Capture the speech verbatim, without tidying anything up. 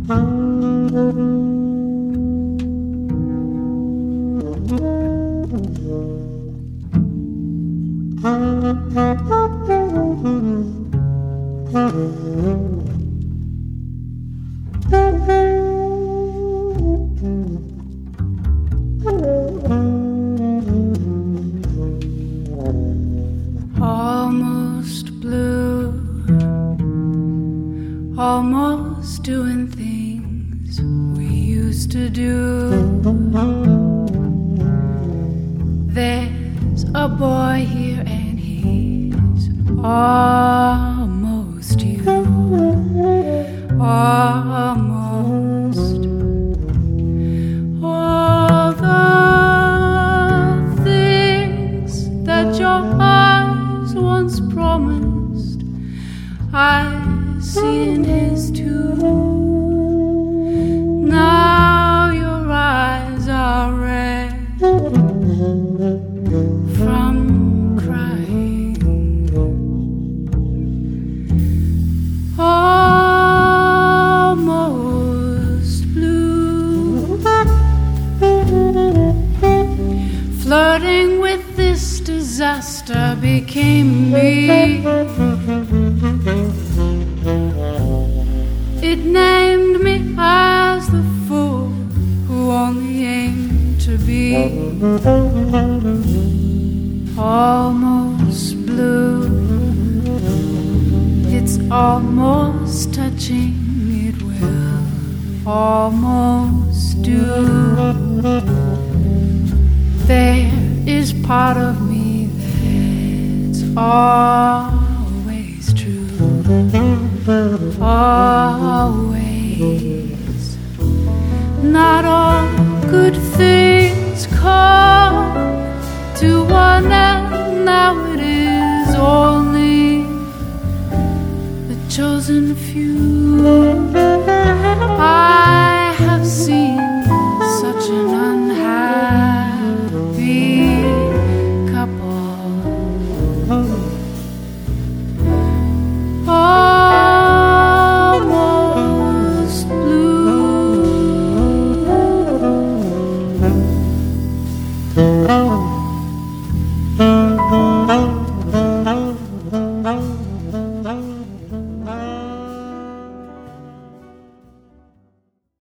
Almost blue, almost doing things we used to do. There's a boy here and he's almost you, almost. All the things that your eyes once promised, I see in his too. Now your eyes are red from crying. Almost blue, flirting with this disaster became me. It named me as the fool who only aimed to be. Almost blue, it's almost touching, it will almost do. There is part of me that's always true, always. Not all good things come to one end, now it is only the chosen few.